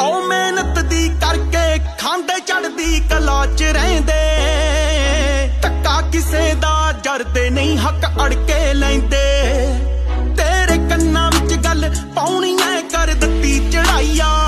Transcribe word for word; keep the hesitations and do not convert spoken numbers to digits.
ओ मेहनत दी करके खांदे चढ़दी कला च रहिंदे धक्का किसे दा जरदे नहीं हक अड़के लैंदे तेरे कन्नां विच गल पाउणी ऐ कर दित्ती चढ़ाइया